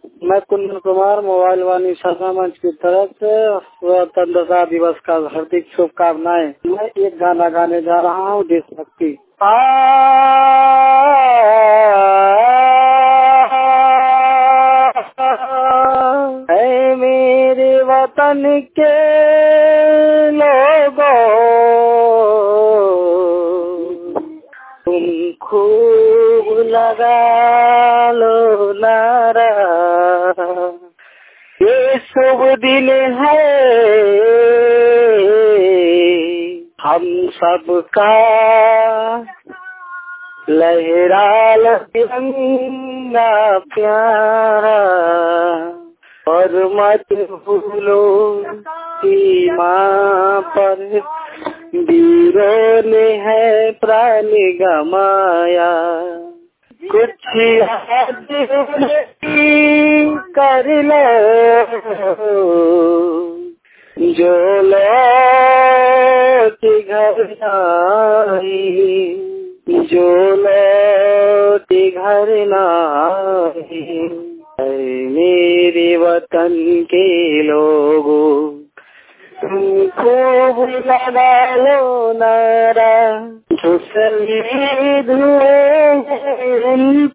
मैं कुंदन कुमार मोबाइल वाणी शाखा मंच की तरफ से स्वतंत्रता दिवस का हार्दिक शुभकामनाएं। मैं एक गाना गाने जा रहा हूँ, देशभक्ति। ऐ मेरे वतन के लोगों, तुम खूब लगा लो नारा, ये शुभ दिन है हम सबका, लहरा लो तिरंगा प्यारा, और मत भूलो सीमा पर वीरों ने है प्राण गमाया। कुछ याद कर लो जो लौट घर आई, जो लौट घर आई। मेरे वतन के लोगों, तुम खूब लगा लो नारा, जो शहीद हुए उन